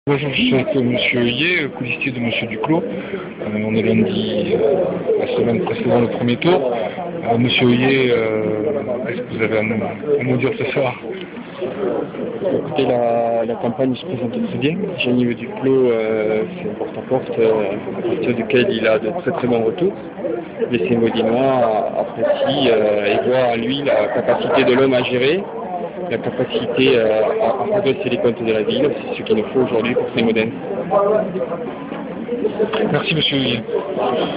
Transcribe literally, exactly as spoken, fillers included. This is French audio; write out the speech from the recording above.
Bonjour, je suis avec M. Heuillet, colistier de M. Duclos. Euh, on est lundi, euh, la semaine précédant le premier tour. Euh, M. Heuillet, euh, est-ce que vous avez à nous, à nous dire ce soir? Écoutez, la, la campagne se présente très bien. Jean-Yves Duclos, euh, c'est un porte-à-porte euh, à partir duquel il a de très très bons retours. Les Saint-Maudinois apprécient euh, et voient en lui la capacité de l'homme à gérer, la capacité euh, à, à redresser les comptes de la ville. C'est ce qu'il nous faut aujourd'hui pour Saint-Maudin. Merci M. Heuillet.